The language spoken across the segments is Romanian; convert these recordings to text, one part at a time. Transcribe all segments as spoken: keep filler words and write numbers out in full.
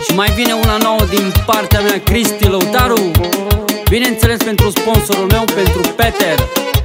Și mai vine una nouă din partea mea, Cristi Lăutaru. Bineînțeles pentru sponsorul meu, pentru Peter.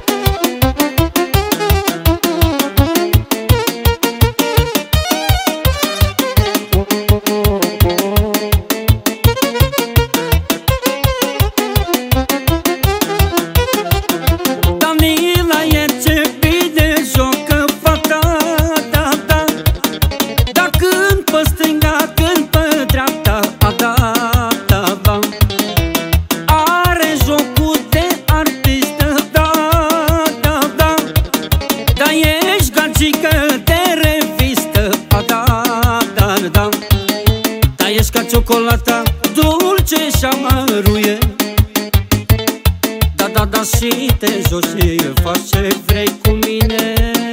Ești ca ciocolata dulce și amăruie. Da, da, da, și te joci și faci ce vrei cu mine.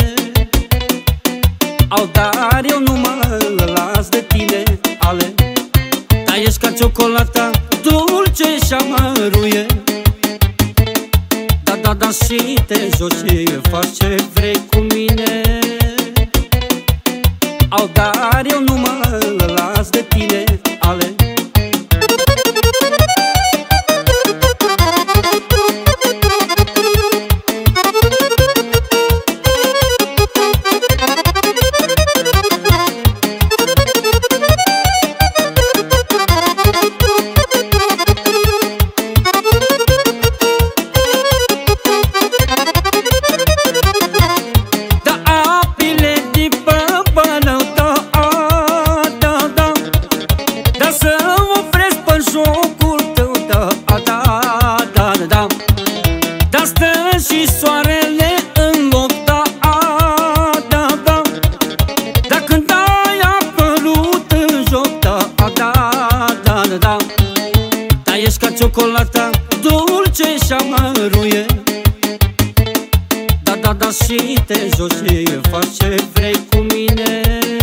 Au, dar eu nu mă las de tine, ale. Da, ești ca ciocolata dulce și amăruie. Da, da, da, și te joci și faci ce vrei cu mine. Au, dar eu nu mă las de tine, ale. Și soarele în loc, da, a, da, da. Dar când ai apărut în joc, da, a, da, da, da, da. Da, ești ca ciocolata dulce și amăruie. Da, da, da, și te joci și faci ce vrei cu mine.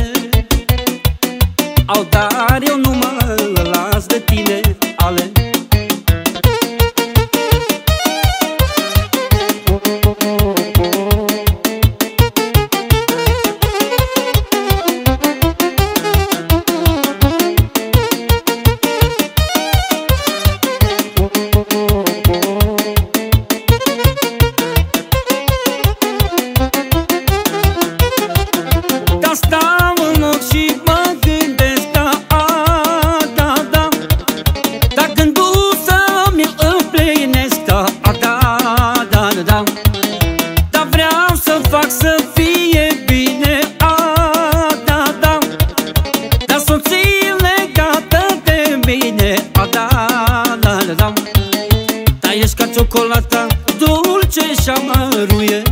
Au, dar eu nu mă las de tine, ale. Stau în loc și mă gândesc, da, a, da, da. Da, gândul să-mi împlinesc, da, a, da, da, da, da. Dar vreau să fac să fie bine, a, da, da. Dar să o țin legată de mine, a, da, da, da, da. Da, ești ca ciocolata dulce și amăruie.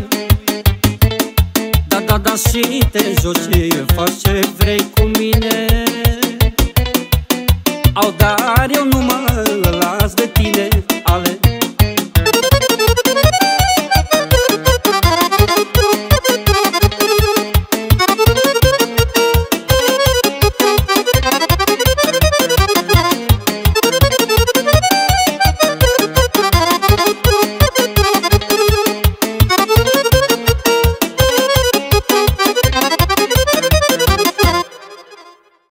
Da, da, și te joci și faci ce vrei cu mine. Au, dar eu nu mă las de tine.